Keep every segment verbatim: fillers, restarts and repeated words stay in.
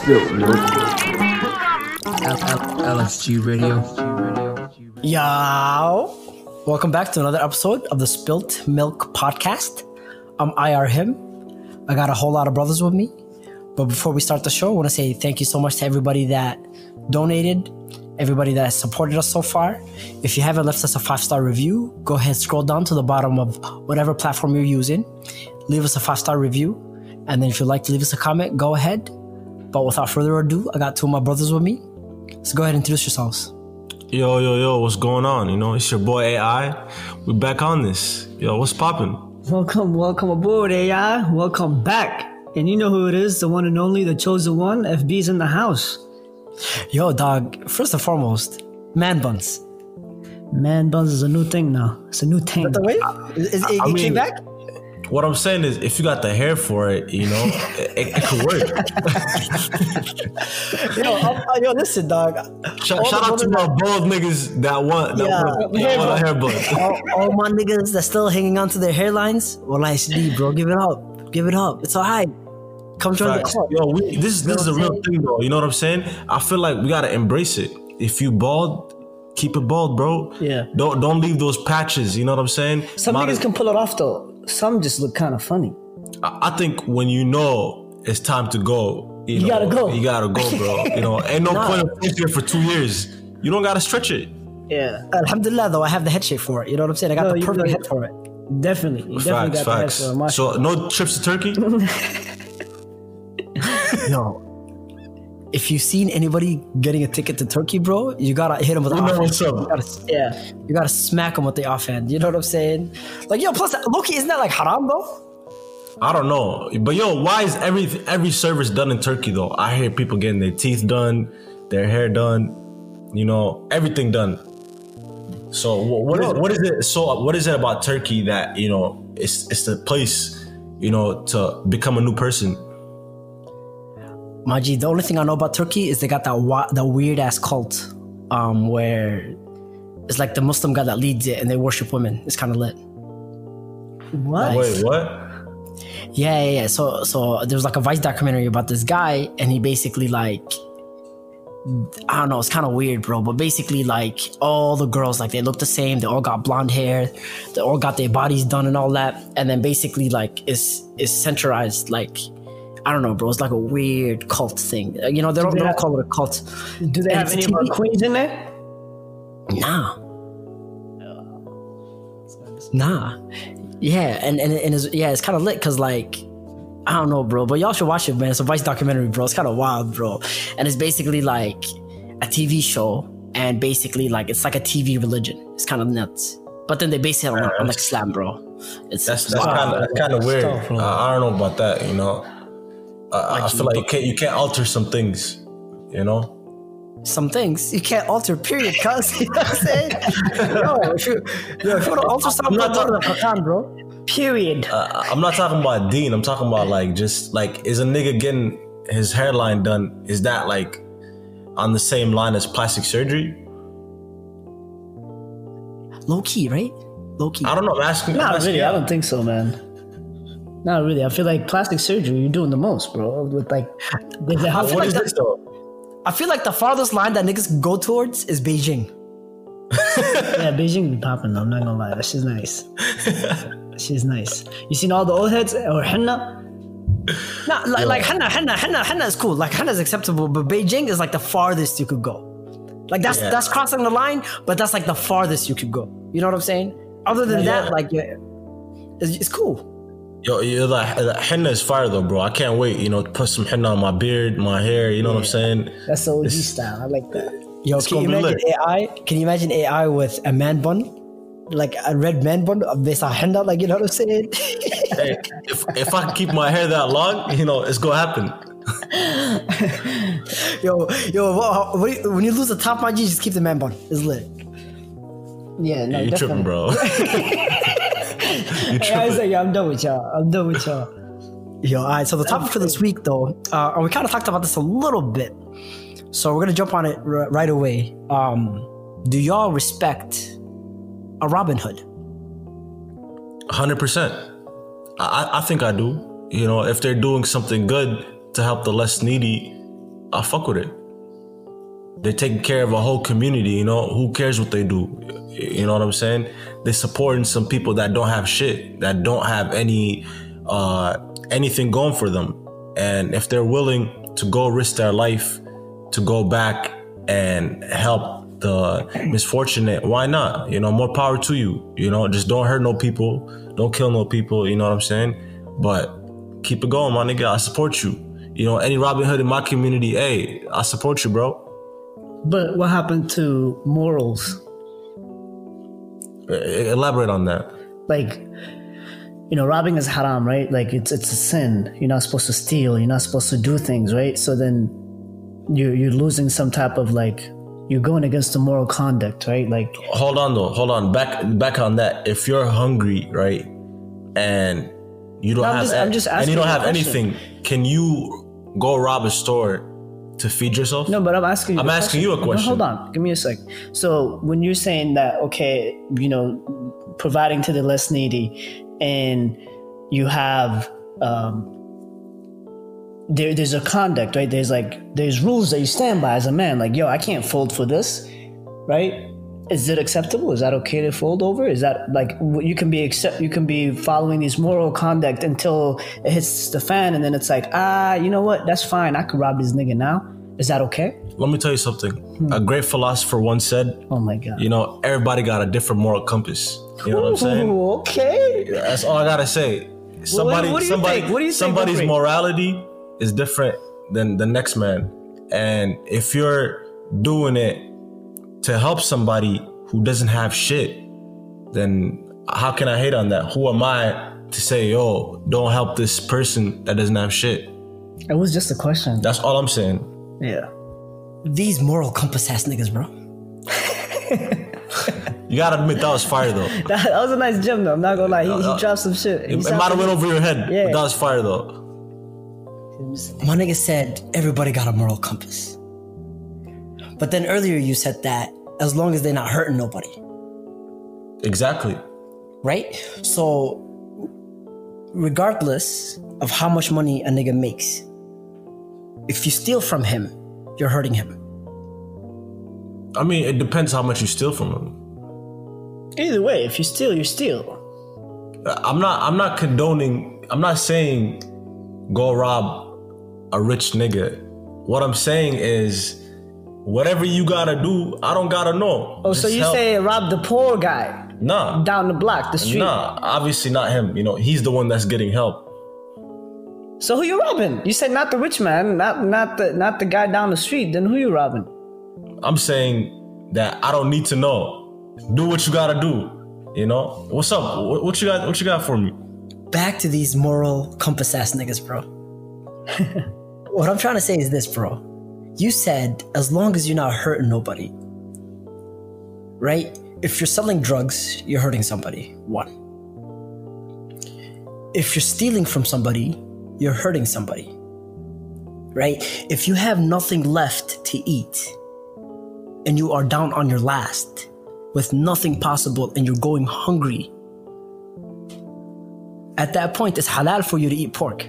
Spilt Milk. L X G Radio. Yo! Welcome back to another episode of the Spilt Milk Podcast. I'm I R him. I got a whole lot of brothers with me. But before we start the show, I want to say thank you so much to everybody that donated, everybody that has supported us so far. If you haven't left us a five-star review, go ahead, scroll down to the bottom of whatever platform you're using. Leave us a five-star review. And then if you'd like to leave us a comment, go ahead. But without further ado, I got two of my brothers with me. So go ahead and introduce yourselves. Yo, yo, yo, what's going on? You know, it's your boy A I. We're back on this. Yo, what's poppin'? Welcome, welcome aboard, A I. Welcome back. And you know who it is, the one and only, the chosen one. F B's in the house. Yo, dog, first and foremost, man buns. Man buns is a new thing now. It's a new thing. But the way, is, is, it I came mean, back? What I'm saying is, if you got the hair for it, you know, it, it could work. yo, uh, yo, listen, dog. Shout, shout out to my bald niggas that want that Yeah, want, that want a hair bun. all, all my niggas that still hanging on to their hairlines, well, I see, bro, give it up. Give it up. It's all right. Come join Facts. the club. Yo, we, this is this is a real thing, though. You know what I'm saying? I feel like we gotta embrace it. If you bald, keep it bald, bro. Yeah. Don't don't leave those patches. You know what I'm saying? Some Might niggas as- can pull it off, though. Some just look kind of funny. I I think when you know it's time to go, you, You know, gotta go. You gotta go, bro. You know, ain't no Nah. point of being here for two years. You don't gotta stretch it. Yeah. Alhamdulillah, though, I have the head shape for it. You know what I'm saying? I got No, the you perfect got- head for it. Definitely. You definitely Facts, got facts. the head for it. So no trips to Turkey. Yo, if you've seen anybody getting a ticket to Turkey, bro, you gotta hit them with the You know offhand. what's up. You gotta, Yeah. you gotta smack them with the offhand. You know what I'm saying? Like, yo, plus, Loki, isn't that like haram, though? I don't know, but yo, why is every every service done in Turkey though? I hear people getting their teeth done, their hair done, you know, everything done. So wh- what is what is it? So what is it about Turkey that you know it's it's the place you know to become a new person? Maji, the only thing I know about Turkey is they got that wa- that weird ass cult, um, where it's like the Muslim guy that leads it and they worship women. It's kind of lit. What? Wait, what? Yeah, yeah, yeah. So, so there was like a Vice documentary about this guy, and he basically like, I don't know, it's kind of weird, bro. But basically, like all the girls, like they look the same. They all got blonde hair. They all got their bodies done and all that. And then basically, like, it's it's centralized, like. I don't know, bro. It's like a weird cult thing. Uh, You know, they don't, they don't call it a cult. Do they And have it's any T V of our queens in there? Nah. Nah. Yeah, and, and, and it's, yeah, it's kind of lit because, like, I don't know, bro, but y'all should watch it, man. It's a Vice documentary, bro. It's kind of wild, bro. And it's basically like a T V show, and basically, like, it's like a T V religion. It's kind of nuts. But then they base it on, on like Islam, bro. It's That's it's that's wild. kind of kind of weird. Stuff, bro. Uh, I don't know about that. You know, uh, I feel like you can't you can't alter some things. You know. Some things you can't alter, period, cuz. You know what I'm saying? yo, if you, yo, if you want to alter something, not go to the talking- Quran, bro. Period. Uh, I'm not talking about Dean. I'm talking about like just like is a nigga getting his hairline done? Is that like on the same line as plastic surgery? Low key, right? Low key. I don't know. I'm asking. I'm Not asking really. I you. don't think so, man. Not really. I feel like plastic surgery, you're doing the most, bro. With like, the, the, how, What like is that- this though? I feel like the farthest line that niggas go towards is Beijing. yeah, Beijing be popping though. I'm not gonna lie. That shit's nice. She's nice. You seen all the old heads or henna? Nah, like, like henna, henna, henna, henna is cool. Like henna is acceptable, but Beijing is like the farthest you could go. Like that's Yeah. that's crossing the line, but that's like the farthest you could go. You know what I'm saying? Other than Yeah. that, like yeah, it's, it's cool. Yo, yo, like, like henna is fire though, bro. I can't wait. You know, to put some henna on my beard, my hair. You know what I'm saying? That's the O G It's- style. I like that. Yo, It's can you gonna be imagine A I? Can you imagine A I with a man bun? Like a red man bun based on henna, like you know what I'm saying? Hey, if if I can keep my hair that long, you know, it's gonna happen. yo, yo, what, what, do you- when you lose the top, my G, just keep the man bun. It's lit. Yeah, no, you definitely. tripping, bro? you Hey, I was tripping. like, yeah, I'm done with y'all. I'm done with y'all. Yo, all right. So the topic for this week, though, uh, and we kind of talked about this a little bit, so we're gonna jump on it r- right away. Um, do y'all respect a Robin Hood? one hundred percent. I I think I do. You know, if they're doing something good to help the less needy, I fuck with it. They're taking care of a whole community, you know. Who cares what they do? You know what I'm saying? They're supporting some people that don't have shit, that don't have any uh, anything going for them. And if they're willing to go risk their life to go back and help the misfortunate, why not? You know, more power to you. You know, just don't hurt no people, don't kill no people. You know what I'm saying? But keep it going, my nigga. I support you. You know, any Robin Hood in my community, hey, I support you, bro. But what happened to morals? Elaborate on that. Like, you know, robbing is haram, right? Like, it's it's a sin. You're not supposed to steal. You're not supposed to do things, right? So then you're, you're losing some type of, like, you're going against the moral conduct, right? Like, hold on, though. Hold on. Back back on that. If you're hungry, right, and you don't no, I'm have just, I'm just and you don't have question. anything, can you go rob a store to feed yourself? No, but I'm asking you I'm asking question. you a question. No, hold on. Give me a sec. So when you're saying that, okay, you know, providing to the less needy, and you have, um, there, there's a conduct, right? There's like, there's rules that you stand by as a man. Like, yo, I can't fold for this, right? Is it acceptable? Is that okay to fold over? Is that like, you can be accept, you can be following these moral conduct until it hits the fan, and then it's like, ah, you know what? That's fine. I could rob this nigga now. Is that okay? Let me tell you something. Hmm. A great philosopher once said, oh my God, you know, everybody got a different moral compass. You know Ooh, what I'm saying? Okay. That's all I gotta say. Somebody, what, what do you somebody, think? What do you somebody's think morality is different than the next man. And if you're doing it to help somebody who doesn't have shit, then how can I hate on that? Who am I to say, yo, don't help this person that doesn't have shit? It was just a question. That's all I'm saying. Yeah. These moral compass ass niggas, bro. You gotta admit that was fire though. that, that was a nice gem though. I'm not gonna lie. He, uh, he dropped some shit. It, it might have went over your head. Yeah. But that was fire though. My nigga said everybody got a moral compass. But then earlier you said that as long as they're not hurting nobody. Exactly. Right? So regardless of how much money a nigga makes, if you steal from him, you're hurting him. I mean, it depends how much you steal from him. Either way, if you steal, you steal. I'm not I'm not condoning, I'm not saying go rob a rich nigga. What I'm saying is whatever you gotta do, I don't gotta know. Oh, Just so you help. say rob the poor guy? Nah. Down the block, the street? Nah, obviously not him. You know, he's the one that's getting help. So who you robbing? You said not the rich man, not not the not the guy down the street. Then who you robbing? I'm saying that I don't need to know. Do what you gotta do. You know? What's up? What, what you got? What you got for me? Back to these moral compass ass niggas, bro. What I'm trying to say is this, bro. You said as long as you're not hurting nobody, right? If you're selling drugs, you're hurting somebody. One. If you're stealing from somebody, you're hurting somebody, right? If you have nothing left to eat and you are down on your last with nothing possible and you're going hungry, at that point, it's halal for you to eat pork.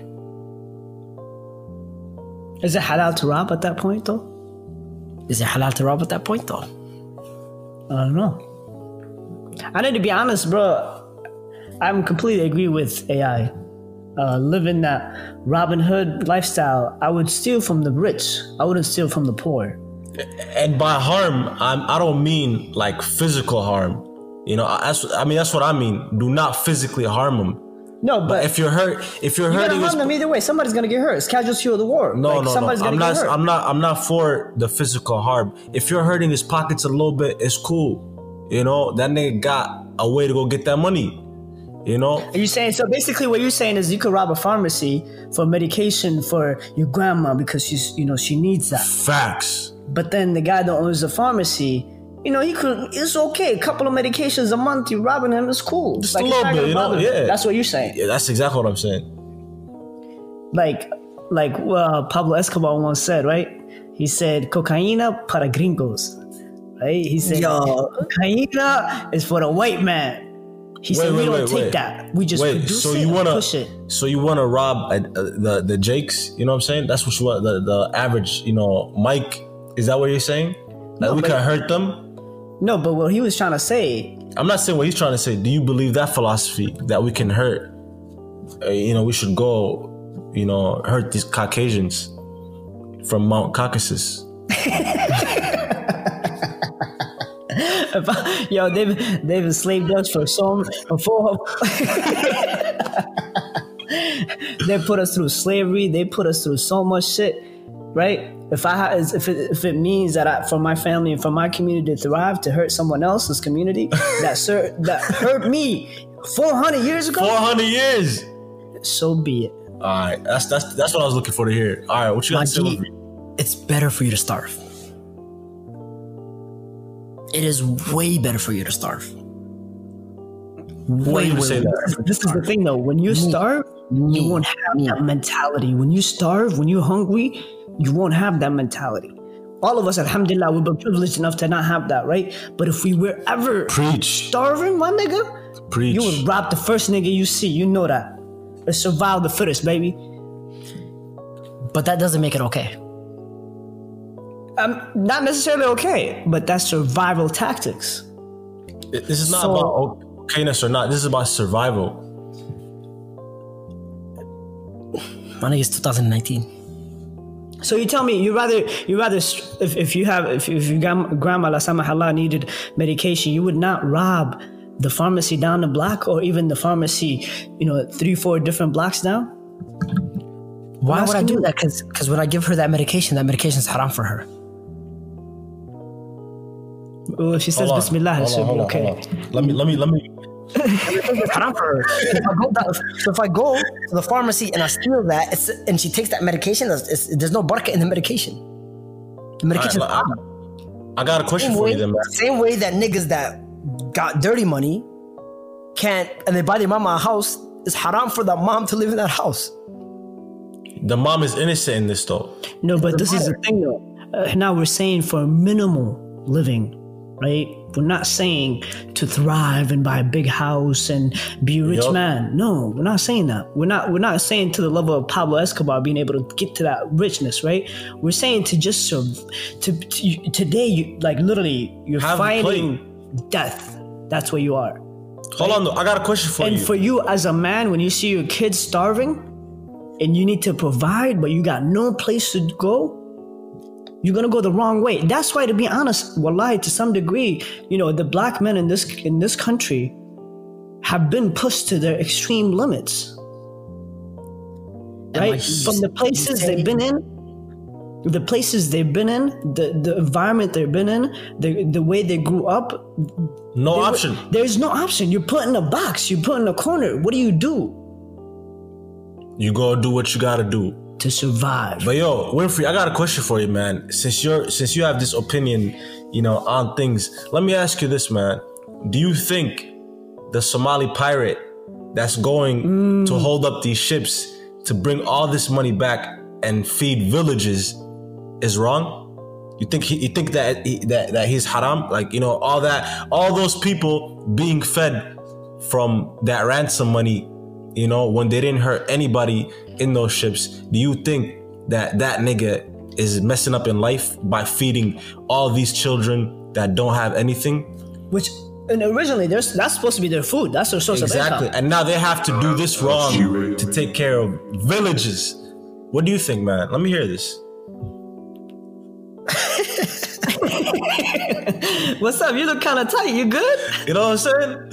Is it halal to rob at that point, though? Is it halal to rob at that point, though? I don't know. I need to be honest, bro. I'm completely agree with A I. Uh, living that Robin Hood lifestyle, I would steal from the rich. I wouldn't steal from the poor. And by harm, I'm, I don't mean like physical harm. You know, that's, I mean, that's what I mean. Do not physically harm them. No, but, but if you're hurt, if you're you're hurting, gonna harm them either way. Somebody's gonna get hurt. It's casualty of the war. No, like, no, somebody's no. Gonna I'm get not. hurt. I'm not. I'm not for the physical harm. If you're hurting his pockets a little bit, it's cool. You know, that nigga got a way to go get that money. You know? Are you saying, so basically what you're saying is you could rob a pharmacy for medication for your grandma because she's, you know, she needs that. Facts. But then the guy that owns the pharmacy, you know, he could, it's okay. A couple of medications a month, you robbing him, it's cool. Just like, a little bit, you know? Yeah. That's what you're saying. Yeah, that's exactly what I'm saying. Like, like uh, Pablo Escobar once said, right? He said, cocaína para gringos. Right? He said, Yo. cocaína is for the white man. He said, Wait, we wait, don't wait, take wait. that. We just Wait, produce so it you and wanna push it. so you wanna rob uh, uh, the the Jakes? You know what I'm saying? That's what you want. The the average, you know, Mike. Is that what you're saying? That No, we but- can hurt them? No, but what he was trying to say, I'm not saying what he's trying to say. Do you believe that philosophy that we can hurt? Uh, you know, we should go, you know, hurt these Caucasians from Mount Caucasus. if I, yo, they've they've enslaved us for so before. They put us through slavery. They put us through so much shit, right? If I ha- if it, if it means that I, for my family and for my community to thrive, to hurt someone else's community that ser- that hurt me four hundred years ago, four hundred years. so be it. All right, that's that's that's what I was looking for to hear. All right, what you got to say? G, Wilfried? it's better for you to starve. It is way better for you to starve. Why Way, you way, say way that? better. This is the thing, though. When you starve, you Me. won't have Me. that mentality. When you starve, when you're hungry, you won't have that mentality. All of us, alhamdulillah, we've been privileged enough to not have that, right? But if we were ever Preach, starving, my nigga, preach. you would rob the first nigga you see. You know that. It's survival of the fittest, baby. But that doesn't make it okay. Um, not necessarily okay, but that's survival tactics. This is not So- about okayness or not. This is about survival. My nigga, it's two thousand nineteen. So you tell me, you rather you rather if, if you have if if your gram- grandma la samahallah needed medication, you would not rob the pharmacy down the block or even the pharmacy, you know, three four different blocks down. Why I'm would I asking do you. that? Because when I give her that medication, that medication is haram for her. Well, if she says Hold on, Bismillah, it hold should on, be hold on, okay. hold on. Let me let me let me. It's haram for her. If I go down, so if I go to the pharmacy and I steal that, it's, and she takes that medication, it's, it's, there's no barakah in the medication. The medication All is right, haram. I, I got a question Same for way, you then, man. same way that niggas that got dirty money can't, and they buy their mama a house, it's haram for the mom to live in that house. The mom is innocent in this though. No, but this is the matter. thing though. Uh, now we're saying for minimal living, right? We're not saying to thrive and buy a big house and be a rich Yup. man. No, we're not saying that. We're not we're not saying to the level of Pablo Escobar being able to get to that richness, right? We're saying to just serve to, to you- today you like literally you're Have a fighting death. That's where you are. Hold on though, I got a question for And you. for you as a man, when you see your kids starving and you need to provide, but you got no place to go, you're gonna go the wrong way. That's why, to be honest, wallahi, to some degree, you know, the black men in this in this country have been pushed to their extreme limits. Right? like you From the s- places you say- they've been in, the places they've been in, the, the environment they've been in, the, the way they grew up, No there- option. There's no option. You're put in a box. You're put in a corner. What do you do You go do what you gotta do. to survive? But yo, Winfrey, I got a question for you, man. Since you're since you have this opinion, you know, on things, let me ask you this, man. Do you think the Somali pirate that's going to hold up these ships to bring all this money back and feed villages is wrong? You think he, you think that he, that that he's haram? Like, you know, all that, all those people being fed from that ransom money, you know, when they didn't hurt anybody in those ships. Do you think that that nigga is messing up in life by feeding all these children that don't have anything? Which and originally there's that's supposed to be their food. That's their source Exactly. of income. And now they have to do this wrong to take care of villages. What do you think, man? Let me hear this. What's up? You look kind of tight. You good? You know what I'm saying?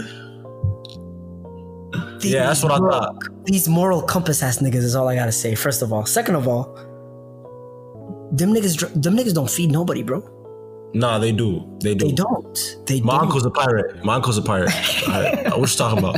These Yeah, that's what I moral- thought. These moral compass ass niggas is all I gotta say. First of all, second of all, them niggas, dr- them niggas don't feed nobody, bro. Nah, they do. They do. They don't. They My don't. uncle's a pirate. My uncle's a pirate. All right. What you talking about?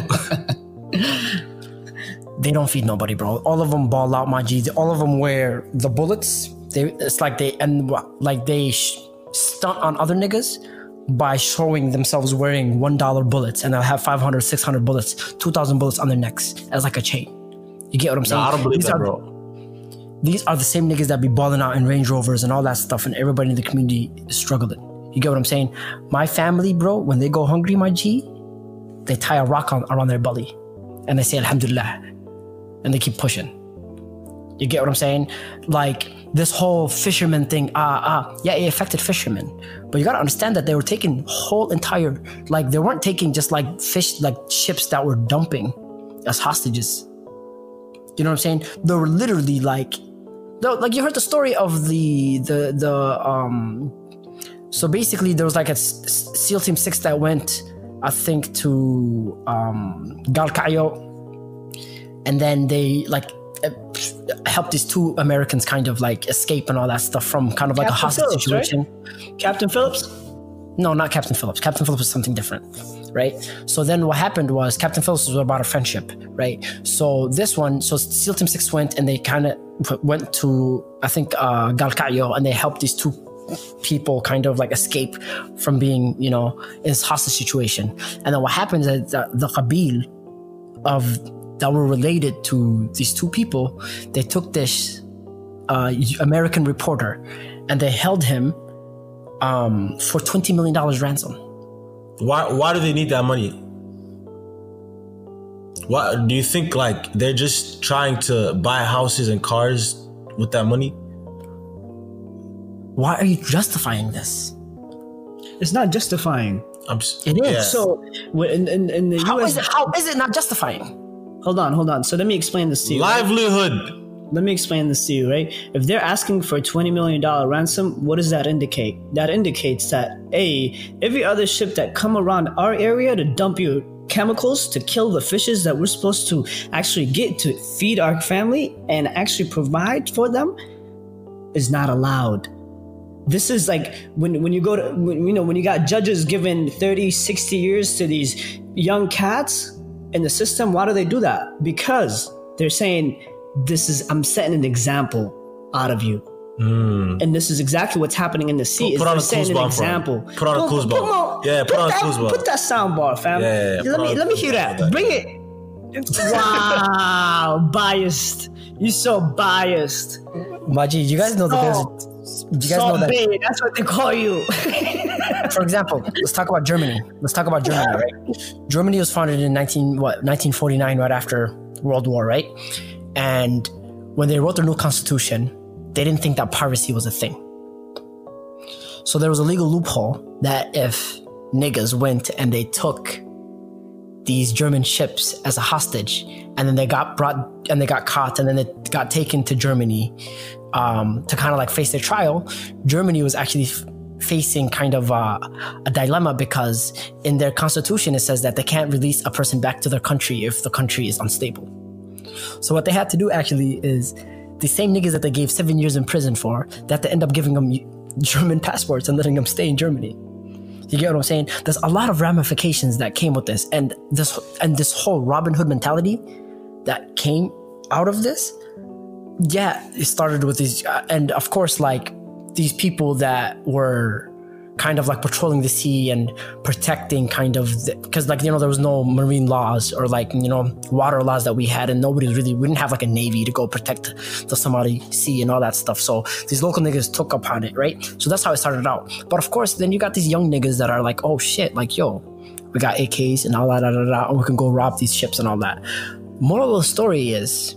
They don't feed nobody, bro. All of them ball out, my G. All of them wear the bullets. They, it's like they and like they sh- stunt on other niggas by showing themselves wearing one dollar bullets, and they'll have five hundred, six hundred bullets, two thousand bullets on their necks as like a chain. You get what I'm saying? Nah, I don't believe These that, are- bro. These are the same niggas that be balling out in Range Rovers and all that stuff, and everybody in the community is struggling. You get what I'm saying? My family, bro, when they go hungry, my G, they tie a rock on, around their belly and they say Alhamdulillah and they keep pushing. You get what I'm saying? Like this whole fisherman thing, ah, ah, yeah, it affected fishermen. But you gotta understand that they were taking whole entire, like they weren't taking just like fish, like ships that were dumping as hostages. You know what I'm saying? They were literally like, like you heard the story of the, the, the, um, so basically there was like a SEAL Team six that went, I think, to um, Galkayo, and then they like helped these two Americans kind of like escape and all that stuff from kind of like Captain a hostage Phillips, situation. Right? Captain Phillips? No, not Captain Phillips. Captain Phillips is something different, right? So then what happened was Captain Phillips was about a friendship, right? So this one, so SEAL Team six went and they kind of went to, I think, uh, Galkayo, and they helped these two people kind of like escape from being, you know, in this hostage situation. And then what happens is that the Qabil of that were related to these two people, they took this uh, American reporter and they held him um, for twenty million dollars ransom. Why why do they need that money? Why do you think like they're just trying to buy houses and cars with that money? Why are you justifying this? It's not justifying. I'm, It is. yeah. So in, in, in the How U S, is it, how is it not justifying? hold on, hold on. So let me explain this to you. right? livelihood. Let me explain this to you, right? If they're asking for a twenty million dollars ransom, what does that indicate? That indicates that A, every other ship that come around our area to dump your chemicals to kill the fishes that we're supposed to actually get to feed our family and actually provide for them is not allowed. This is like when, when you go to, when, you know, when you got judges giving thirty, sixty years to these young cats in the system, why do they do that? Because they're saying, this is, I'm setting an example out of you. Mm. And this is exactly what's happening in the sea. Put, put on a setting clues an bomb example. Put on a clues bomb. Yeah, put, on a clues bomb. Put that sound bar, fam. Yeah, yeah, yeah. Let me let me hear that. that. Bring it. Wow, biased. You're so biased. Majid, you guys know that there's a, you guys know that, Bay, that's what they call you. for example, let's talk about Germany. Let's talk about Germany, right? Germany was founded in nineteen what nineteen forty-nine, right after World War, right? And when they wrote their new constitution, they didn't think that piracy was a thing. So there was a legal loophole that if niggas went and they took these German ships as a hostage, and then they got brought and they got caught, and then they got taken to Germany um, to kind of like face their trial, Germany was actually f- facing kind of uh, a dilemma, because in their constitution it says that they can't release a person back to their country if the country is unstable. So what they had to do actually is the same niggas that they gave seven years in prison for, that they end up giving them German passports and letting them stay in Germany. You get what I'm saying? There's a lot of ramifications that came with this, and this and this whole Robin Hood mentality that came out of this. Yeah, it started with these, uh, and of course, like these people that were kind of like patrolling the sea and protecting kind of, because like, you know, there was no marine laws or like, you know, water laws that we had, and nobody was really, we didn't have like a navy to go protect the Somali Sea and all that stuff. So these local niggas took upon it, right? So that's how it started out. But of course, then you got these young niggas that are like, oh shit, like, yo, we got A Ks and all that, da, da, da, and we can go rob these ships and all that. Moral of the story is,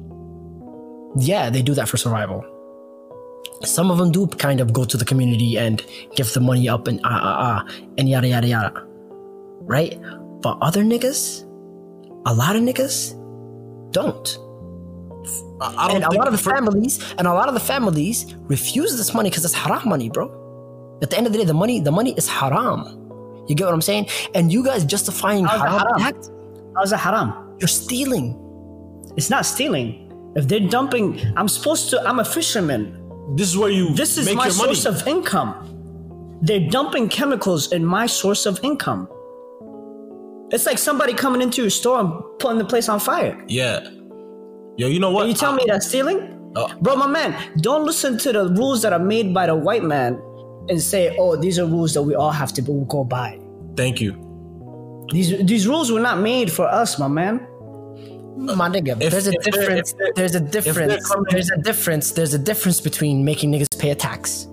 yeah, they do that for survival. Some of them do kind of go to the community and give the money up and ah ah ah and yada yada yada, right? But other niggas, a lot of niggas, don't. I, I don't and a think lot of the for- families, and a lot of the families refuse this money because it's haram money, bro. At the end of the day, the money, the money is haram. You get what I'm saying? And you guys justifying How's it haram, haram? act, How's it haram? you're stealing. It's not stealing. If they're dumping, I'm supposed to, I'm a fisherman. This is where you This is make my your money. source of income. They're dumping chemicals in my source of income. It's like somebody coming into your store and putting the place on fire. Yeah. Yo, you know what? You tell I- me that's stealing? Uh, Bro, my man, don't listen to the rules that are made by the white man and say, oh, these are rules that we all have to go by. Thank you. These these rules were not made for us, my man. My nigga, If- there's a if they're- difference. if they're- There's a they're difference. coming- There's a difference. There's a difference between making niggas pay a tax,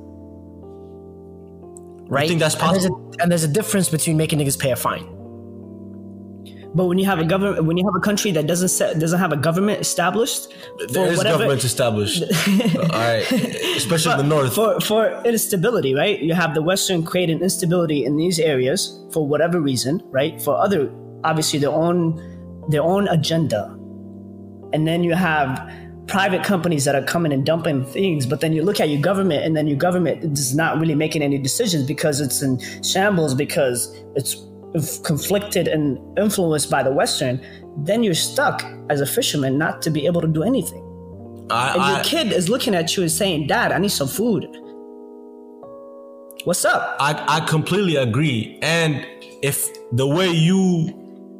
right? think that's And there's, possible? a, and there's a difference between making niggas pay a fine. But when you have a government, when you have a country that doesn't set, doesn't have a government established, There is whatever- government established. All right, especially in the north. for for instability, right? You have the Western creating instability in these areas for whatever reason, right? For other, obviously their own their own agenda, and then you have private companies that are coming and dumping things. But then you look at your government, and then your government is not really making any decisions because it's in shambles, because it's conflicted and influenced by the Western. Then you're stuck as a fisherman not to be able to do anything. I, And I, your kid is looking at you and saying, "Dad, I need some food. What's up?" I, I completely agree. And if the way you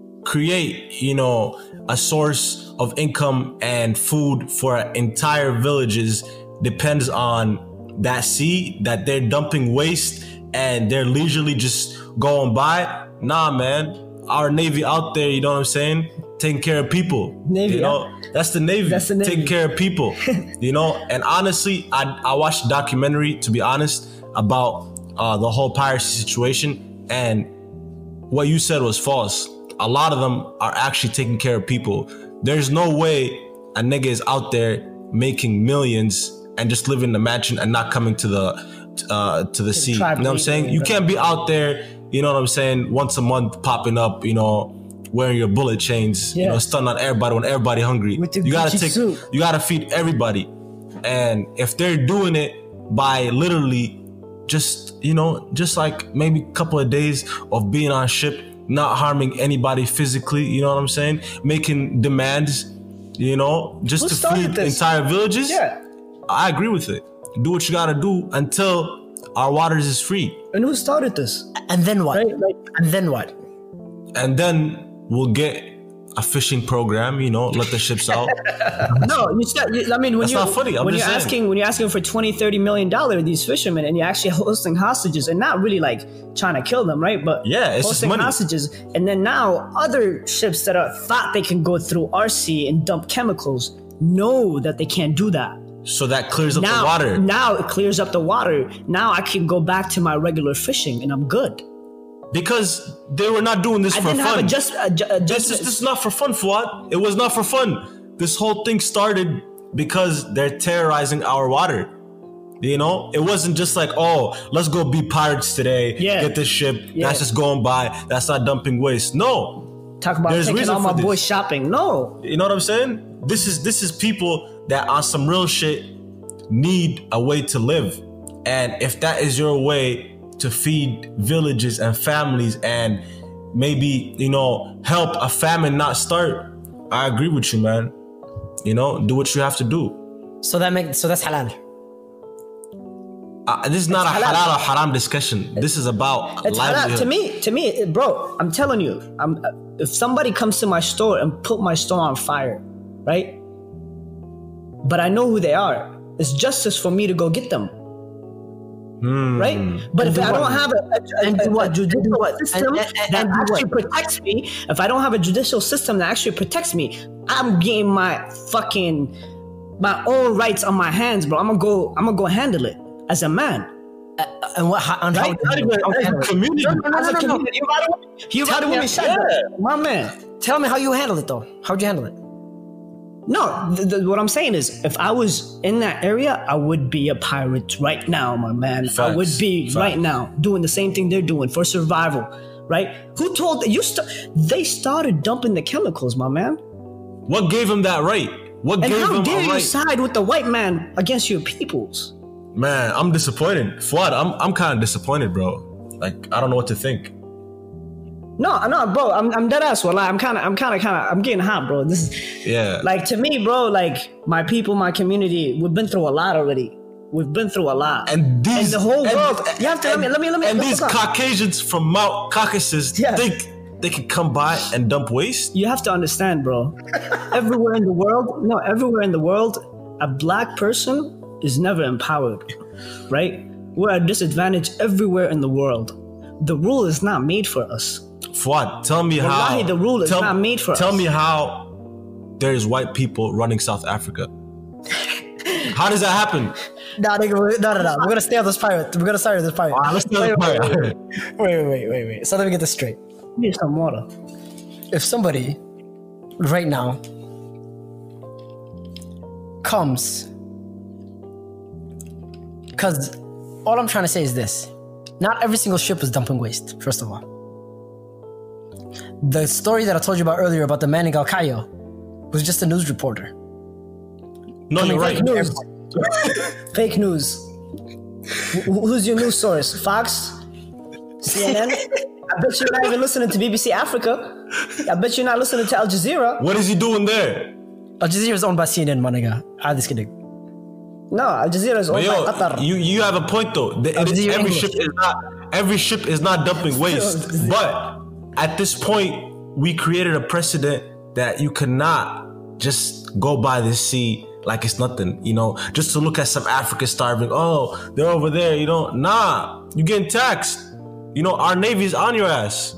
create, you know, a source of income and food for entire villages depends on that sea that they're dumping waste and they're leisurely just going by, nah, man. Our Navy out there, you know what I'm saying? Taking care of people. Navy, you know, that's the Navy. That's the Navy. Taking care of people. You know, and honestly, I I watched a documentary, to be honest, about uh, the whole piracy situation, and what you said was false. A lot of them are actually taking care of people. There's no way a nigga is out there making millions and just living in the mansion and not coming to the uh, to the sea. You know what I'm saying? You can't be out there, you know what I'm saying, once a month popping up, you know, wearing your bullet chains, Yeah. you know, stunning on everybody when everybody hungry. With the You gotta Gucci take, suit. you gotta feed everybody. And if they're doing it by literally just, you know, just like maybe a couple of days of being on ship, not harming anybody physically, you know what I'm saying? Making demands, you know, just Who to started feed this? entire villages. Yeah. I agree with it. Do what you gotta do until our waters is free. And who started this? And then what? Right? Like, And then what? And then we'll get a fishing program, you know, let the ships out. no, you start, you, I mean, when That's you're not funny, I'm when just you're saying. asking when you're asking for twenty, thirty million dollars of these fishermen, and you're actually hosting hostages, and not really like trying to kill them, right? But Yeah, it's just hosting money. hostages, and then now other ships that are thought they can go through our sea and dump chemicals know that they can't do that. So that clears up Now, the water. now it clears up the water. Now I can go back to my regular fishing, and I'm good. Because they were not doing this I for didn't have fun. a just a, ju- a This just. is, this is not for fun, Fuad. It was not for fun. This whole thing started because they're terrorizing our water. You know, it wasn't just like, oh, let's go be pirates today. Yeah. Get this ship. Yeah. That's just going by. That's not dumping waste. No. Talk about There's taking reason all my for this. boys shopping. No, You know what I'm saying? This is this is people that on some real shit need a way to live. And if that is your way to feed villages and families and maybe, you know, help a famine not start, I agree with you, man. You know, do what you have to do. So that makes so that's halal. Uh, this is not a halal. halal or haram discussion. This is about it's halal. livelihood. To me, to me, it- bro. I'm telling you, I'm, uh, if somebody comes to my store and put my store on fire, right? But I know who they are. It's justice for me to go get them. Hmm. Right, but if do I what? don't have a, a, And do a- what? a judicial And do what? system And- and- and that do actually what? protects me, if I don't have a judicial system that actually protects me, I'm getting my fucking my own rights on my hands, bro. I'm gonna go. I'm gonna go handle it as a man. And what? How, and how, Right? how, As a community. No, no, no, As a no, no. community, you rather you Tell rather me- me shut yeah. up, my man. Tell me how you handle it though. How'd you handle it? No, th- th- what I'm saying is, if I was in that area, I would be a pirate right now, my man. I Facts. would be Facts. right now doing the same thing they're doing for survival, right? Who told you? St- they started dumping the chemicals, my man. What gave him that right? What And gave how him dare a you right? side with the white man against your peoples? Man, I'm disappointed. Fuad, I'm I'm kind of disappointed, bro. Like, I don't know what to think. No, no, bro. I'm I'm dead ass. Well, I'm kind of, I'm kind of, kind of, I'm getting hot, bro. This is Yeah. like, to me, bro. Like, my people, my community, we've been through a lot already. We've been through a lot. and these the whole and- world- you have to- let me- let me- let me- And let me these talk. Caucasians from Mount Caucasus Yeah. think they can come by and dump waste. You have to understand, bro. Everywhere in the world, no, everywhere in the world, a black person is never empowered, right? We're at a disadvantage everywhere in the world. The rule is not made for us. Fuad, tell me how. Wallahi, the rule is tell, not made for Tell us. me how there's white people running South Africa. How does that happen? No, nigga, we're- no, no, no. We're gonna stay on this pirate. We're gonna start with this pirate. Ah, let's do wait, it. wait, wait, wait, wait, wait, wait, wait. So let me get this straight. Need some water. if somebody right now comes, because all I'm trying to say is this: not every single ship is dumping waste. First of all, the story that I told you about earlier about the man in Galkayo was just a news reporter. No, you're right. Fake news. Fake news. Wh- Who's your news source? Fox? C N N? I bet you're not even listening to B B C Africa. I bet you're not listening to Al Jazeera. What is he doing there? Al Jazeera is owned by C N N, my nigga. I'm just kidding. No, Al Jazeera is owned Yo, by Qatar. you you have a point though. The, it is, Jazeera every English. ship is not every ship is not dumping waste. But at this point, we created a precedent that you cannot just go by the sea like it's nothing. You know, just to look at some Africans starving. Oh, they're over there. You know, nah, you getting taxed. You know, our Navy's on your ass.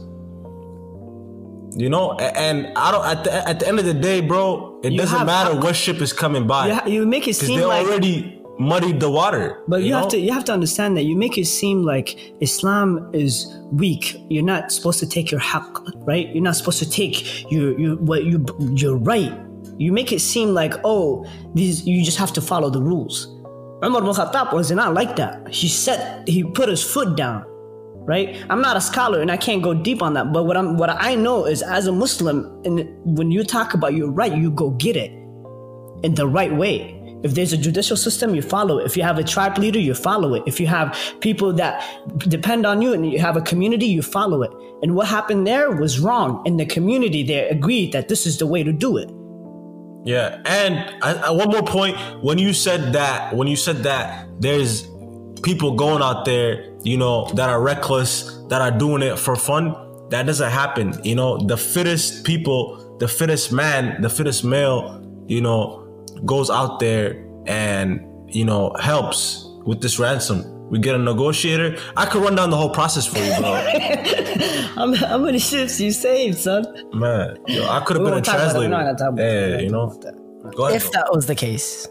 You know, a- and I don't. At the at the end of the day, bro, it You doesn't have- matter what ship is coming by. You, ha- you make it Because seem they like, already muddied the water. but you, know? have to you have to understand that you make it seem like Islam is weak. You're not supposed to take your haqq, right? You're not supposed to take your your what you your right. You make it seem like, oh, these you just have to follow the rules. Umar ibn Khattab was not like that. He said he put his foot down. Right? I'm not a scholar and I can't go deep on that. But what I'm what I know is as a Muslim, and when you talk about your right, you go get it in the right way. If there's a judicial system, you follow it. If you have a tribe leader, you follow it. If you have people that depend on you and you have a community, you follow it. And what happened there was wrong. And the community there agreed that this is the way to do it. Yeah, and I, I, one more point. When you said that, when you said that, there's people going out there, you know, that are reckless, that are doing it for fun. That doesn't happen. You know, the fittest people, the fittest man, the fittest male, you know, goes out there and, you know, helps with this ransom. We get a negotiator. I could run down the whole process for you, bro. How many- how many ships you saved, son? Man, yo, I could have We been a won't talk about it. We're translator. not gonna talk about it. Yeah, you know. Go ahead. If bro. that was the case,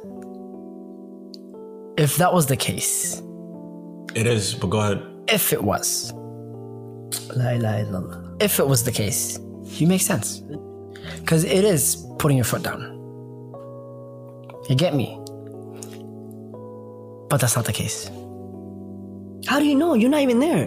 if that was the case, It is, but go ahead. if it was, La ilaha illallah. if it was the case, you make sense. Because it is putting your foot down. You get me? But that's not the case. How do you know? You're not even there.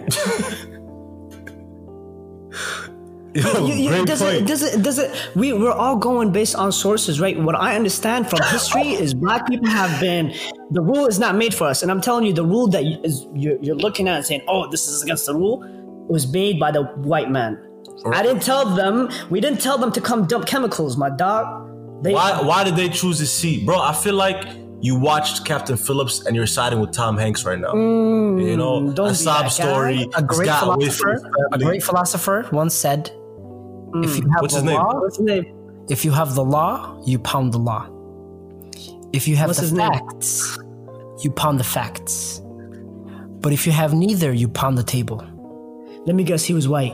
Yo, You- you- great does it, point. does it, does it, we, we're all going based on sources, right? What I understand from history is black people have been, the rule is not made for us. And I'm telling you, the rule that you- is, you're, you're looking at and saying, oh, this is against the rule, was made by the white man. I didn't tell them, we didn't tell them to come dump chemicals, my dog. They, Why why did they choose the sea? Bro, I feel like you watched Captain Phillips and you're siding with Tom Hanks right now. you know, Mm, don't a be sob that guy. story. A great He's got away from philosopher, his a family. great philosopher once said, if you have What's the his name? law, What's his name? if you have the law, you pound the law. If you have What's the his name? facts, you pound the facts. But if you have neither, you pound the table. Let me guess, he was white.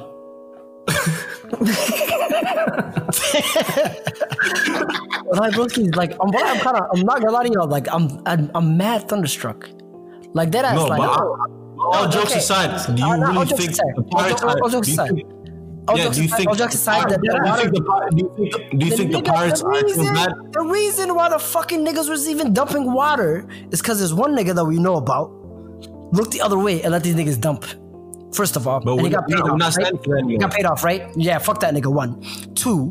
Like, broski, like I'm, I'm kind of, I'm not gonna lie to you, like I'm, I'm, I'm mad thunderstruck. Like that ass, No, like, but oh, all jokes okay. aside, do you Uh, no, all really jokes think aside. the pirates All- all- all are? jokes do you aside. think- all Yeah, jokes do you aside- think? all jokes aside, that do the you water- think the pi- do you think? Do you think the nigga- pirates the are reason, bad? the reason why the fucking niggas was even dumping water is because there's one nigga that we know about looked the other way and let these niggas dump. First of all, But and he we're got not- paid we're off. not right? standing for that He anymore. got paid off, right? Yeah, fuck that nigga. One, two.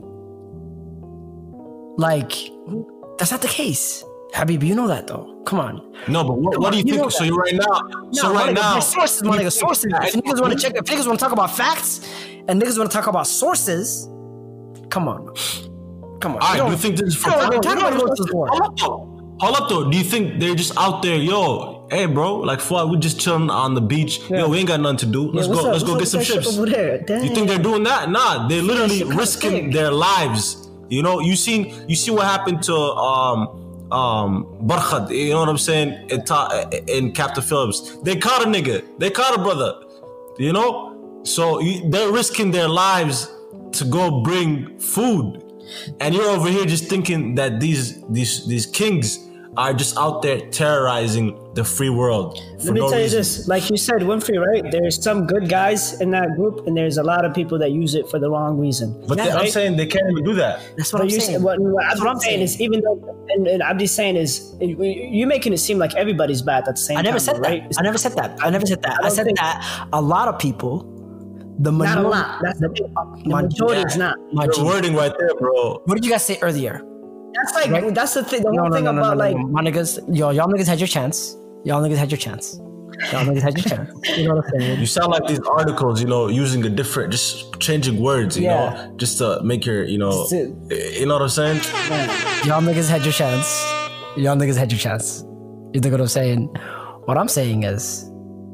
Like, that's not the case, Habib. You know that though. Come on. No, but what, Come what do on, you you know think? So that. you're right now. So No, my right nigga, now, my sources, my you nigga, think sources. that- If niggas want to check, if niggas want to talk about facts, and niggas want to talk about sources, come on, come on. All right, don't- do you think this is for you don't- fun? you don't wanna go to the war. Hold up though. Hold up though. Do you think they're just out there, yo, hey bro, like fuck, we just chilling on the beach. Yo, we ain't got nothing to do. Let's what's go, up? let's go What's get up some with that ships. shit over there? You think Dang. they're doing that? Nah, they're literally shit kinda risking sick. their lives. You know, you seen you see what happened to um um Barkhad, you know what I'm saying? In, Ta- in Captain Phillips. They caught a nigga. They caught a brother. You know? So you, they're risking their lives to go bring food. And you're over here just thinking that these these these kings are just out there terrorizing the free world. For Let me no tell reason. you this, like you said, Winfrey, right? There's some good guys in that group, and there's a lot of people that use it for the wrong reason. But Yeah, they, I'm right? saying they can't even do that. That's what But I'm you saying. say, what, what That's I'm, what I'm saying saying. is, even though, and, and I'm just saying is, it, you're making it seem like everybody's bad at the same I never time, said that. right? I never said that. I never said that. I, don't said think- that a lot of people, the Not majority, a lot. That's the thing. The My- majority yeah. is not. my Your G. wording right there, bro. What did you guys say earlier? That's like Right? that's the thing. The No, whole no, thing no, no, about no, no, like no. My niggas, yo, y'all niggas had your chance. Y'all niggas had your chance. Y'all niggas had your chance. You know what I'm saying? You sound like these articles, you know, using a different, just changing words, you Yeah. know, just to make your, you know, Just to- you know what I'm saying? Y'all niggas had your chance. Y'all niggas had your chance. You know what I'm saying? What I'm saying is,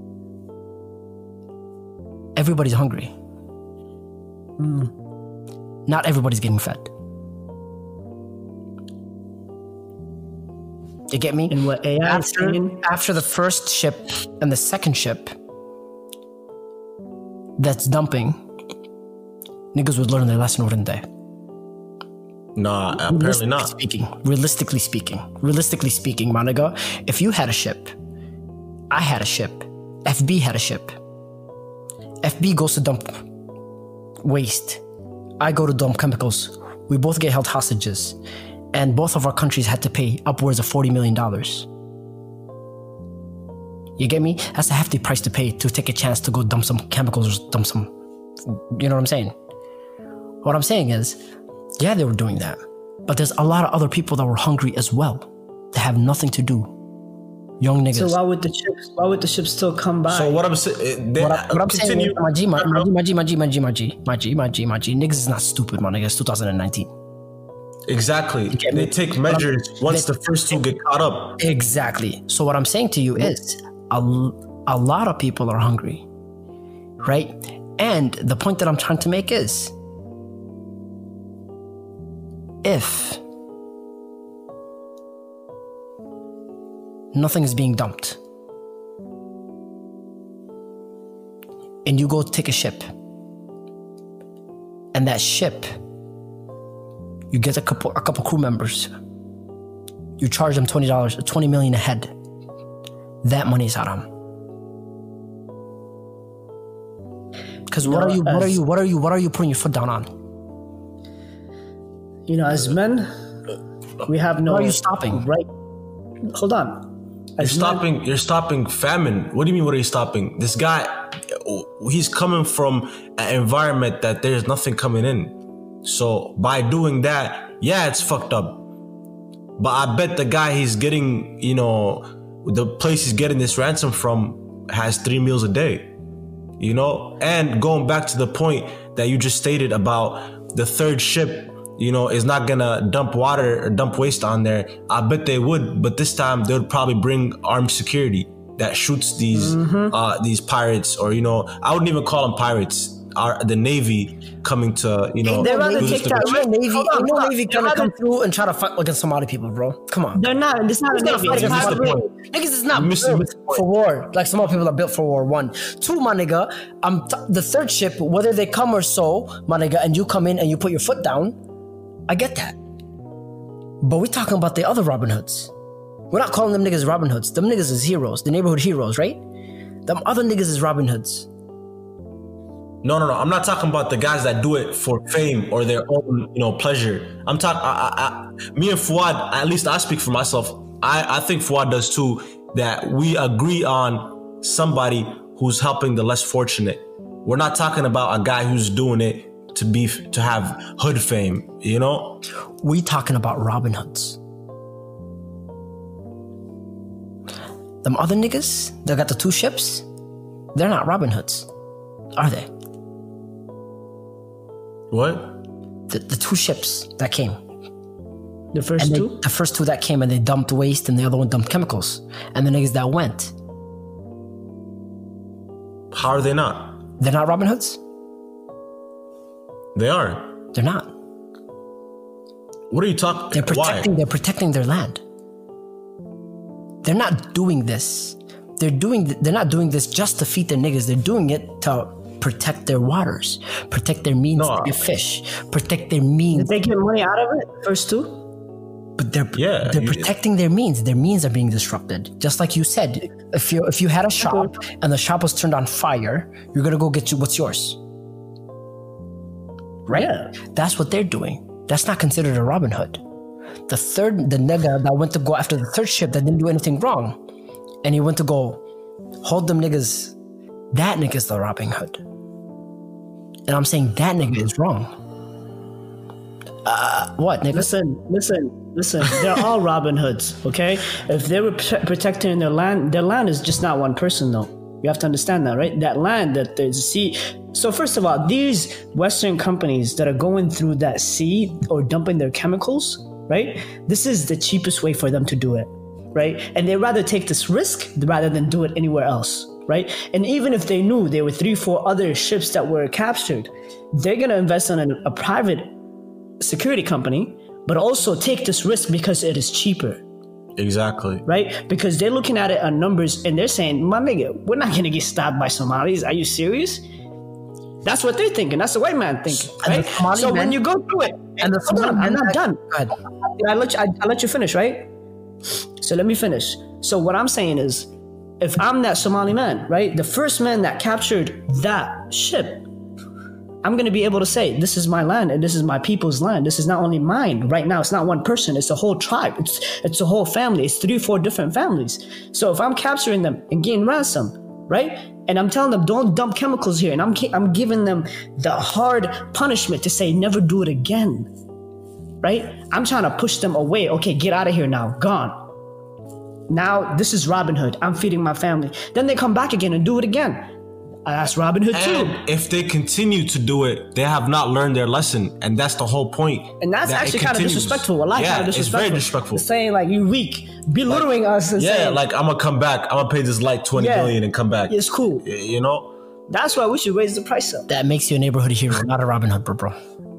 everybody's hungry. Not everybody's getting fed. You get me? in what A I is After, saying. after the first ship and the second ship that's dumping, niggas would learn their lesson, wouldn't they? Nah, apparently Realistically not. speaking, realistically speaking, realistically speaking, my nigga, if you had a ship, I had a ship, F B had a ship, F B goes to dump waste, I go to dump chemicals, we both get held hostages, and both of our countries had to pay upwards of forty million dollars. You get me? That's a hefty price to pay to take a chance to go dump some chemicals or dump some, you know what I'm saying? What I'm saying is, yeah, they were doing that. But there's a lot of other people that were hungry as well, that have nothing to do. Young niggas. So why would the ships? Why would the ships still come by? So what I'm saying, what, I, what I'm saying continue. is, my G, my, my G, my G, my G, my G, my G, my G, my G, my G, niggas is not stupid, my nigga. It's two thousand nineteen. Exactly. get They me? take measures once the first two get caught up. Exactly. So what I'm saying to you is, a, a lot of people are hungry, right? And the point that I'm trying to make is, if nothing is being dumped, and you go take a ship, and that ship, you get a couple a couple crew members, you charge them twenty dollars, twenty million a head. That money is haram. Because what know, are you what are as- you what are you what are you putting your foot down on? you know, as men, we have no. Why are you stopping? Right. Hold on. You're As men- stopping. You're stopping famine. What do you mean? What are you stopping? This guy, he's coming from an environment that there's nothing coming in. So by doing that, yeah, it's fucked up. But I bet the guy he's getting, you know, the place he's getting this ransom from has three meals a day. You know, and going back to the point that you just stated about the third ship, you know, is not gonna dump water or dump waste on there. I bet they would, but this time they would probably bring armed security that shoots these Mm-hmm. uh, these pirates, or you know, I wouldn't even call them pirates. Our the Navy coming to you know. They'd rather do this take to that the- risk. Ain't no Navy, Hold on, ain't no hold on. Navy They'd gonna rather- come through and try to fight against some other people, bro. Come on. They're not. It's not a Who's gonna Navy. fight It's against missed other the people? point. Niggas is not You're missing built the point. for war. Like some other people are built for war. One, two, my nigga. Um, t- the third ship, whether they come or so, my nigga, and you come in and you put your foot down, I get that. But we're talking about the other Robin Hoods. We're not calling them niggas Robin Hoods. Them niggas is heroes, the neighborhood heroes, right? Them other niggas is Robin Hoods. No, no, no. I'm not talking about the guys that do it for fame or their own, you know, pleasure. I'm talking. I, I, I, me and Fuad. At least I speak for myself. I, I think Fuad does too. That we agree on somebody who's helping the less fortunate. We're not talking about a guy who's doing it to be to have hood fame. You know. We talking about Robin Hoods. Them other niggas that got the two ships, they're not Robin Hoods, are they? What? The, the two ships that came. The first And they, two. the first two that came and they dumped waste and the other one dumped chemicals. And the niggas that went, How are they not? they're not Robin Hoods? They are. They're not. What are you talking? They're protecting Why? they're protecting their land. They're not doing this. They're doing th- they're not doing this just to feed their niggas. They're doing it to protect their waters, protect their means No. to get fish, protect their means. Did they get money out of it? First two. But they're Yeah, they're you- protecting their means. Their means are being disrupted. Just like you said, if you if you had a shop and the shop was turned on fire, you're gonna go get you what's yours. Right? Yeah. That's what they're doing. That's not considered a Robin Hood. The third, the nigga that went to go after the third ship that didn't do anything wrong, and he went to go hold them niggas. That nigga's the Robin Hood. And I'm saying that nigga is wrong. Uh, what, nigga? Listen, listen, listen. They're all Robin Hoods, okay? If they were p- protecting their land, their land is just not one person, though. You have to understand that, right? That land that there's a sea. So first of all, these Western companies that are going through that sea or dumping their chemicals, right? This is the cheapest way for them to do it, right? And they rather take this risk rather than do it anywhere else, right? And even if they knew there were three, four other ships that were captured, they're gonna invest in a, a private security company, but also take this risk because it is cheaper. Exactly. Right? Because they're looking at it on numbers and they're saying, my nigga, we're not going to get stopped by Somalis. Are you serious? That's what they're thinking. That's the white man thinking. And Right? the Somali So men- when you go through it, and the hold on, Somali I'm men- not done. Go ahead. I let you, I, I let you finish, right? So let me finish. So what I'm saying is, if I'm that Somali man, right? The first man that captured that ship, I'm going to be able to say, this is my land and this is my people's land. This is not only mine right now. It's not one person. It's a whole tribe. It's it's a whole family. It's three, four different families. So if I'm capturing them and getting ransom, right? And I'm telling them, don't dump chemicals here. And I'm, I'm giving them the hard punishment to say, never do it again, right? I'm trying to push them away. Okay, get out of here now. Gone. Now this is Robin Hood. I'm feeding my family. Then they come back again and do it again. That's Robin Hood too. And if they continue to do it, they have not learned their lesson, and that's the whole point. And that's that it actually kind of continues. disrespectful. A lot yeah, kind of disrespectful. it's very disrespectful. It's saying like you weak, belittling us. And Yeah, saying, like I'm gonna come back. I'm gonna pay this like twenty Yeah. billion and come back. it's cool. Y- You know, That's why we should raise the price up. That makes you a neighborhood hero, not a Robin Hood, bro. bro.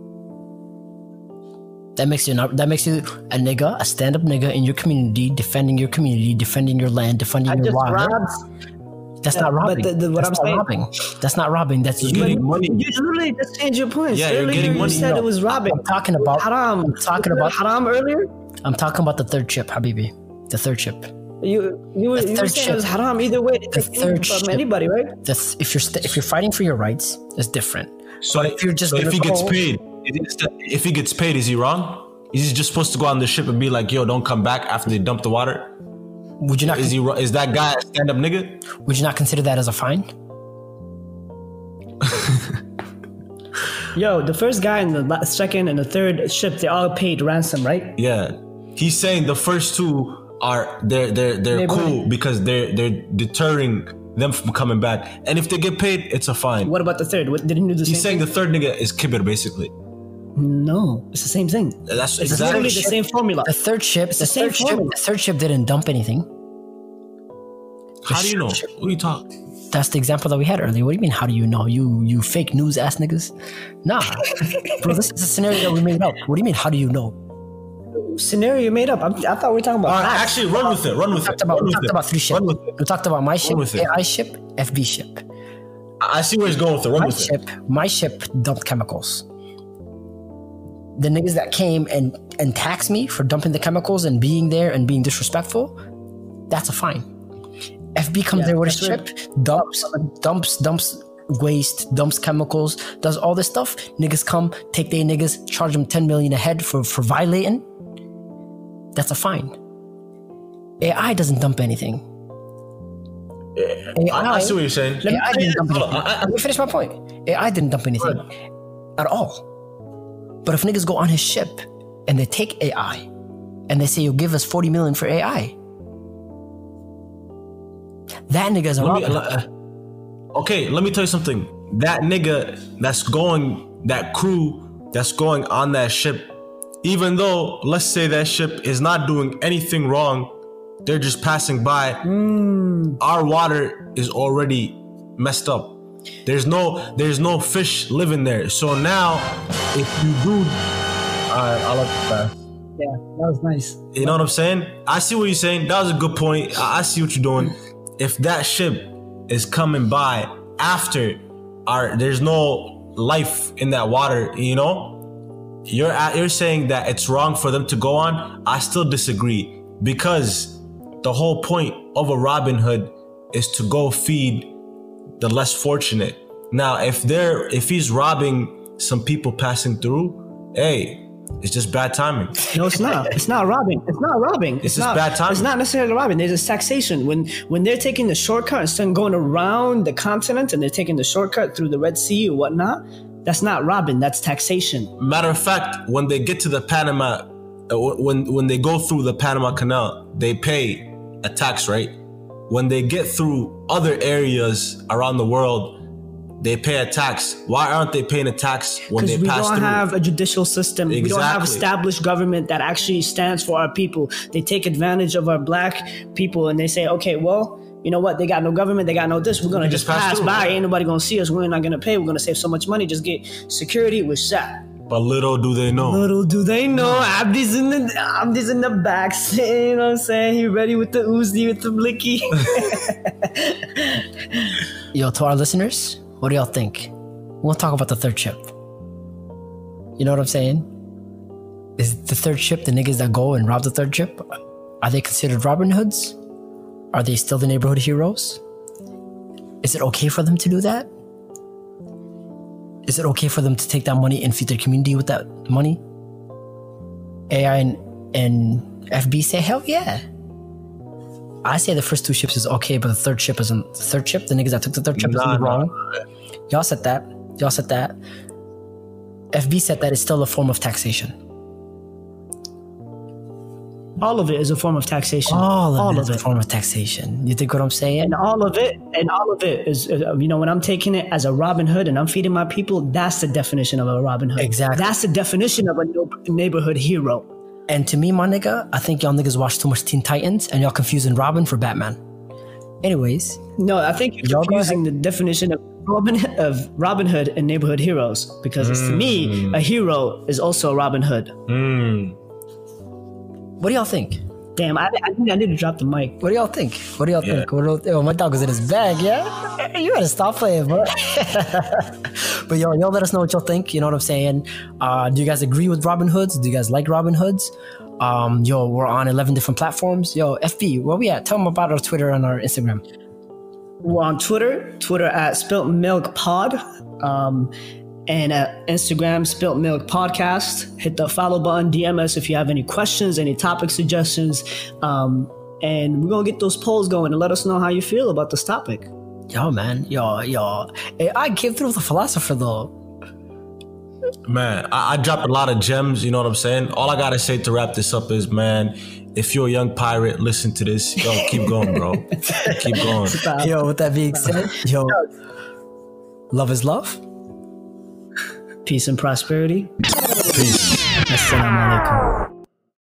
That makes you not. That makes you a nigga, a stand-up nigga in your community, defending your community, defending your land, defending I your just water. robbed. That's Yeah, not but robbing. the- the- what That's I'm not saying- robbing. That's not robbing. That's you. getting money. You literally just changed your points. Yeah, you're earlier getting you money. said No. it was robbing. I'm talking about. haram. I'm talking about. haram earlier. I'm talking about the third chip, Habibi. The third chip. You you, were- The you were third saying ship. it was haram either way. To The take third from ship. anybody, right? The th- if you're st- if you're fighting for your rights, it's different. so But if you're just so if gonna he gets go- paid, is it- if he gets paid, is he wrong? Is he just supposed to go on the ship and be like, "Yo, don't come back after they dump the water"? Would you not? Is he? wro- Is that guy a stand-up nigga? Would you not consider that as a fine? Yo, the first guy and the la- second and the third ship, they all paid ransom, right? Yeah, he's saying the first two are they're they're they're They're cool money. because they're they're deterring them from coming back, and if they get paid, it's a fine. What about the third? What, didn't he do the He's same saying thing? the third nigga is kibir basically. No, it's the same thing. That's It's exactly. literally the same formula. The third ship. The, the same third ship. formula. The third ship didn't dump anything. How do you know? What are you talking? That's the example that we had earlier. What do you mean? How do you know? You you fake news ass niggas? Nah, bro. This is a scenario that we made up. What do you mean? How do you know? Scenario you made up. I'm, I thought we were talking about All right, facts. actually, run with it. Run with We it. talked about Run we with talked it. about three ships. Run with it. We talked about my ship, with it. A I ship, F B ship. I I see where he's going with it. Run My with it. ship, my ship dumped chemicals. The niggas that came and and taxed me for dumping the chemicals and being there and being disrespectful, that's a fine. F B comes Yeah, there with his that's ship, dumps, dumps, dumps waste, dumps chemicals, does all this stuff. Niggas come, take their niggas, charge them ten million a head for for violating. That's a fine. A I doesn't dump anything. A I, I, I see what you're saying. A I didn't dump Hold on, anything. I- I- Let me finish my point. A I didn't dump anything at all. But if niggas go on his ship and they take A I and they say, you'll give us forty million for A I, that nigga's a Let me- robber. uh, okay, let me tell you something. That nigga that's going, that crew that's going on that ship, even though let's say that ship is not doing anything wrong, they're just passing by. Our water is already messed up. There's no, there's no fish living there. So now, if you do, alright, I'll let you pass. Yeah, that was nice. You know what I'm saying? I see what you're saying. That was a good point. I, I see what you're doing. If that ship is coming by after our, there's no life in that water, you know? you're at, you're saying that it's wrong for them to go on. I still disagree, because the whole point of a Robin Hood is to go feed the less fortunate. Now, if they're if he's robbing some people passing through, hey, it's just bad timing. No, it's not. It's not robbing. It's not robbing. It's, It's just not, bad timing. It's not necessarily robbing. There's a taxation. When when they're taking the shortcut instead of going around the continent and they're taking the shortcut through the Red Sea or whatnot, that's not robbing. That's taxation. Matter of fact, when they get to the Panama, uh, when when they go through the Panama Canal, they pay a tax, right? When they get through other areas around the world, they pay a tax. Why aren't they paying a tax when they Because we pass don't through? have a judicial system. We don't have Exactly. established government that actually stands for our people. They take advantage of our black people and they say, okay, well, you know what? They got no government. They got no this. We're going to can just just pass pass through. by. Ain't nobody going to see us. We're not going to pay. We're going to save so much money. Just get security with shot. But little do they know. Little do they know, Abdi's in the Abdi's in the back, you know what I'm saying? He ready with the Uzi, with the blicky. Yo, to our listeners, what do y'all think? We'll talk about the third ship. You know what I'm saying? Is the third ship the niggas that go and rob the third ship? Are they considered Robin Hoods? Are they still the neighborhood heroes? Is it okay for them to do that? Is it okay for them to take that money and feed their community with that money? A I and, and F B say, hell yeah. I say the first two ships is okay, but the third ship isn't. The third ship, the niggas that took the third ship Nah, isn't nah. wrong. Y'all said that. Y'all said that. F B said that it's still a form of taxation. All of it is a form of taxation. All of all it of is a it. form of taxation. You think what I'm saying? And all of it, and all of it is, uh, you know, when I'm taking it as a Robin Hood and I'm feeding my people, that's the definition of a Robin Hood. Exactly. That's the definition of a no- neighborhood hero. And to me, my nigga, I think y'all niggas watch too much Teen Titans and y'all confusing Robin for Batman. Anyways, No, I think you're Y'all go confusing the definition of Robin of Robin Hood and neighborhood heroes, because it's, to me, a hero is also a Robin Hood. Mm. what do y'all think? Damn, I, I think I need to drop the mic. What do y'all think? What do y'all Yeah. think? What do, oh, my dog was in his bag, yeah? You gotta stop playing, bro. But yo, y'all let us know what y'all think. You know what I'm saying? Uh, do you guys agree with Robin Hoods? Do you guys like Robin Hoods? Um, yo, we're on eleven different platforms. Yo, F B, where we at? Tell them about our Twitter and our Instagram. We're on Twitter, Twitter at Spilt Milk Pod, um, and at Instagram, Spilt Milk Podcast. Hit the follow button, D M us if you have any questions, any topic suggestions, um, and we're gonna get those polls going and let us know how you feel about this topic. Yo, man, yo, yo. Hey, I came through with a philosopher though. Man, I, I dropped a lot of gems, you know what I'm saying? All I gotta say to wrap this up is, man, if you're a young pirate, listen to this. Yo, keep going, bro. Keep going. Yo, with that being said, yo, love is love. Peace and prosperity. Peace. Assalamu alaikum.